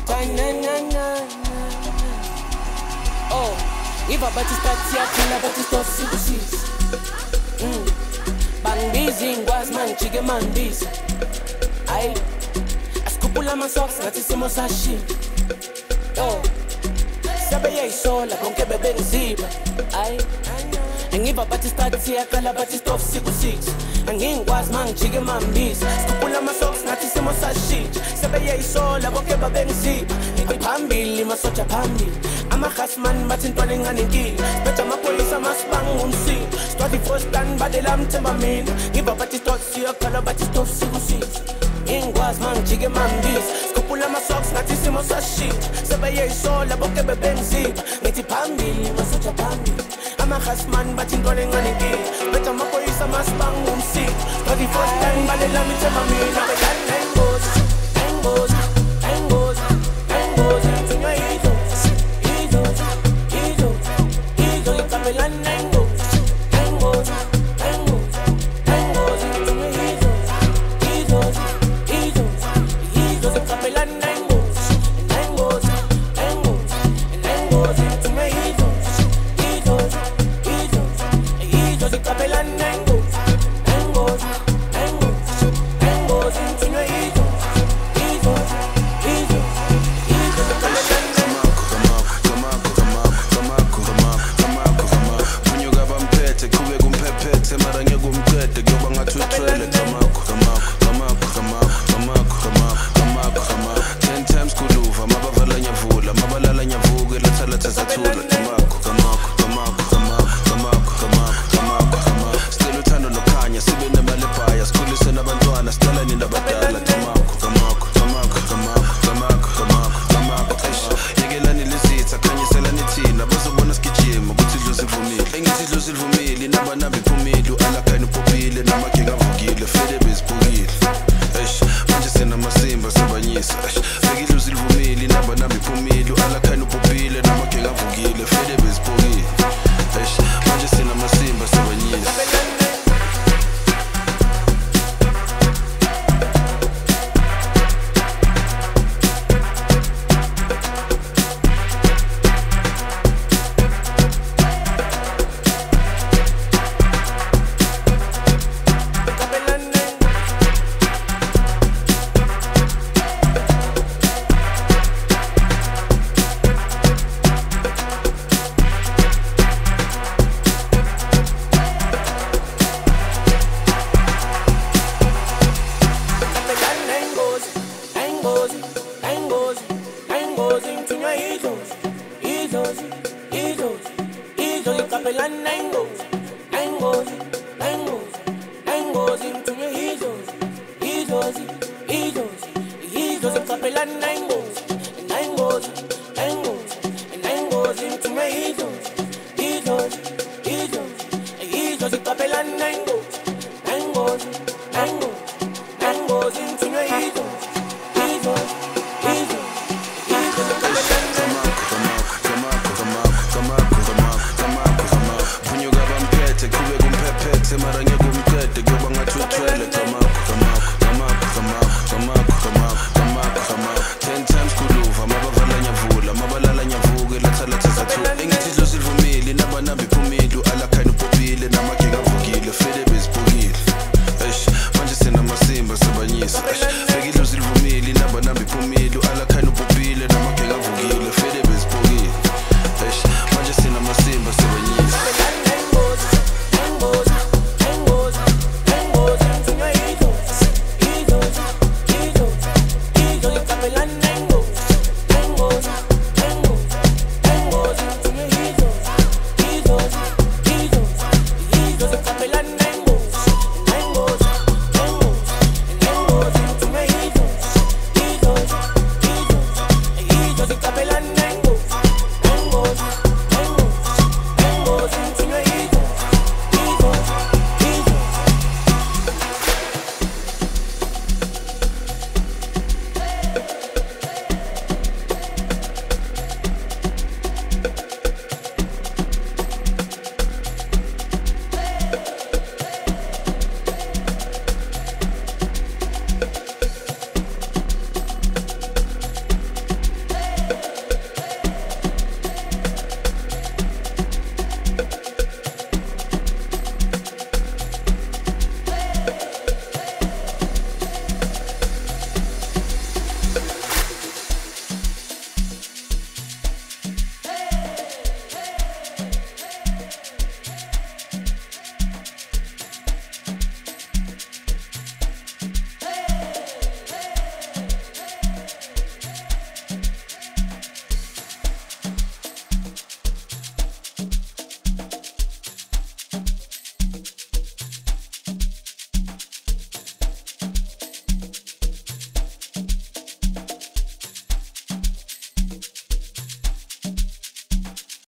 Oh, iba bathi isikhathi siyaphila bathi isitofu sikusisa. Bangibizi ngikwazi mangijike mangibiza. Ayi, asikhuphula ama-socks ngathi isimo sashintsha. Oh, sabe yayisola konke bebengiziba. Ayi, angiva bathi isikhathi siyaqala bathi isitofu sikusisa. Angingikwazi mangijike mangibiza. Asikhuphula ama-socks ngathi isimo sashintsha. Sabe yayisola konke bebengiziba. Phambili masoja phambili amakhasman bathi intwana encane inkinga siphethe amaphoyisa masibanga ngomsindo sitwala ifostan badela mthemba mina ngiva bathi isitofu siyakhala bathi isitofu sikusisa ngingikwazi mangijike mambisa sikhuphula ama-socks ngathi isimo sashintsha sebeyeyisola bonke bebengiziba ngithi phambili masoja phambili amakhasman bathi intwana encane inkinga siphethe amaphoyisa masibanga ngomsindo sitwala ifostan badela mthemba mina engozi engozi Capellan Nango.